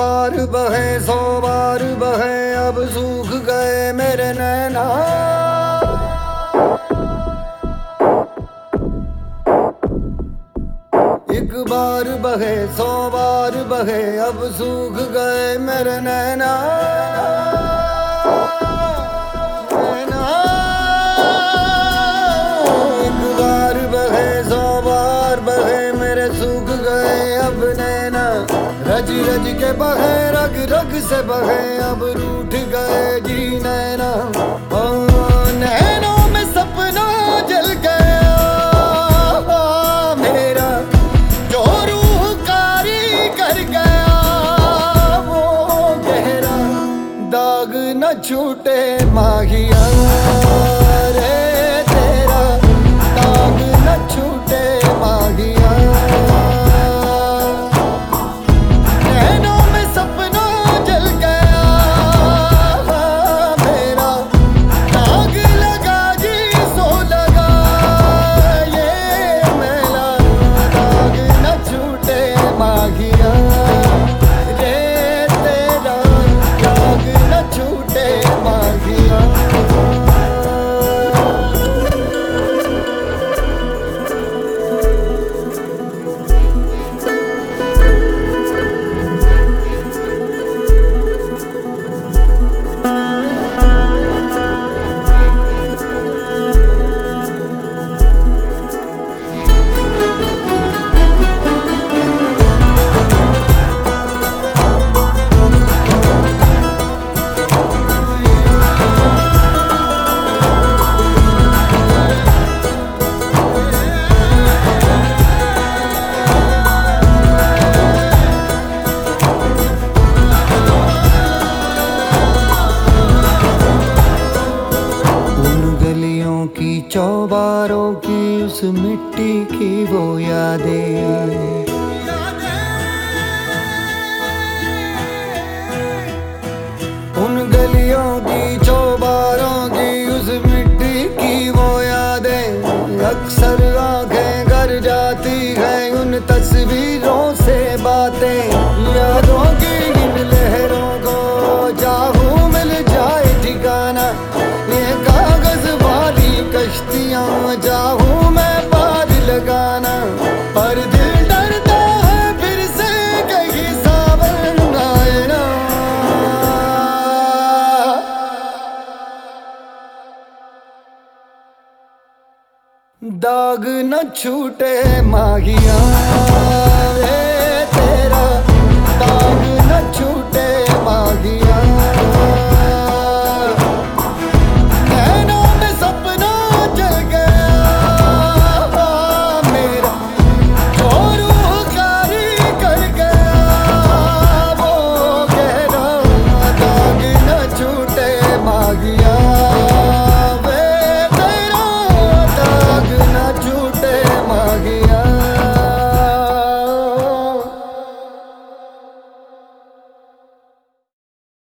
बार बहे 100 बार बहे अब सूख गए मेरे नैना। एक बार बहे 100 बार बहे अब सूख गए मेरे नैना। एक बार बहे 100 बार बहे मेरे सूख गए अब नैना। रज रज के बहे रग रग से बहे अब रूठ गए जी नैना। नैनों में सपना जल गया मेरा जो रूह कारी कर गया। वो गहरा दाग न छूटे माहिया रे तेरा दाग न छूटे माहिया। चौबारों की उस मिट्टी की वो यादें, उन गलियों की चौबारों की उस मिट्टी की वो यादें। अक्सर आंखें कर जाती है उन तस्वीरों से बातें। यादों की इन लहरों को चाहूं मिल जाए ठिकाना। ये कागज वाली कश्तियां चाहूं मैं पार लगाना। पर दिल डरता है फिर से कहीं सावन आए ना। दाग न छूटे माहिया।